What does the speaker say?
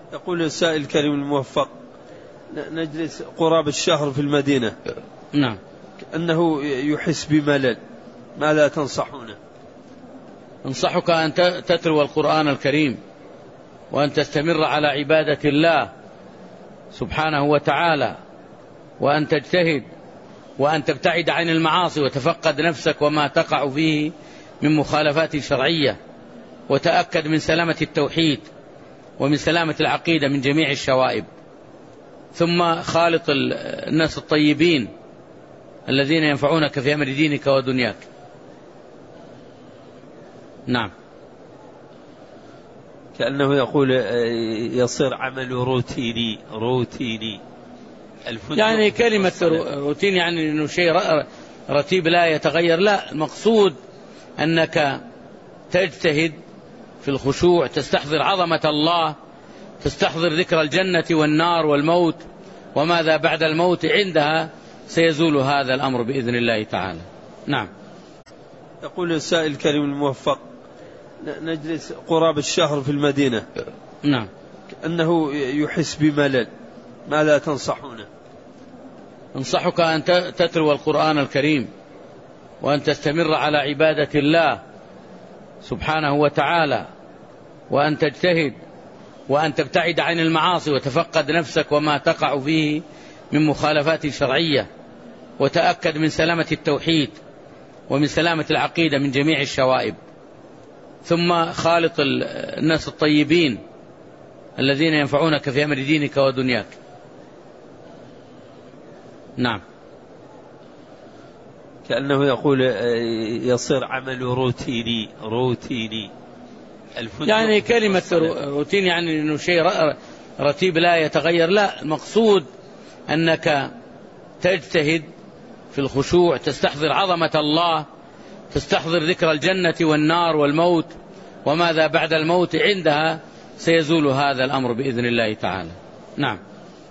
يقول السائل الكريم الموفق: نجلس قرابة الشهر في المدينة. نعم. أنه يحس بملل، ماذا تنصحونه؟ أنصحك أن تتلو القرآن الكريم، وأن تستمر على عبادة الله سبحانه وتعالى، وأن تجتهد، وأن تبتعد عن المعاصي، وتفقد نفسك وما تقع فيه من مخالفات شرعية، وتأكد من سلامة التوحيد ومن سلامة العقيدة من جميع الشوائب. ثم خالط الناس الطيبين الذين ينفعونك في أمر دينك ودنياك. نعم. كأنه يقول يصير عمل روتيني. يعني كلمة روتين يعني أنه شيء رتيب لا يتغير، لا، المقصود أنك تجتهد في الخشوع، تستحضر عظمة الله، تستحضر ذكر الجنة والنار والموت وماذا بعد الموت، عندها سيزول هذا الأمر بإذن الله تعالى. نعم. يقول السائل الكريم الموفق: نجلس قرابة الشهر في المدينة. نعم. أنه يحس بملل، ماذا تنصحونه؟ أنصحك أن تتلو القرآن الكريم، وأن تستمر على عبادة الله سبحانه وتعالى، وأن تجتهد، وأن تبتعد عن المعاصي، وتفقد نفسك وما تقع فيه من مخالفات شرعية، وتأكد من سلامة التوحيد ومن سلامة العقيدة من جميع الشوائب. ثم خالط الناس الطيبين الذين ينفعونك في أمر دينك ودنياك. نعم. كأنه يقول يصير عمل روتيني. يعني كلمة روتين يعني أنه شيء رتيب لا يتغير، لا، المقصود أنك تجتهد في الخشوع، تستحضر عظمة الله، تستحضر ذكر الجنة والنار والموت وماذا بعد الموت، عندها سيزول هذا الأمر بإذن الله تعالى. نعم.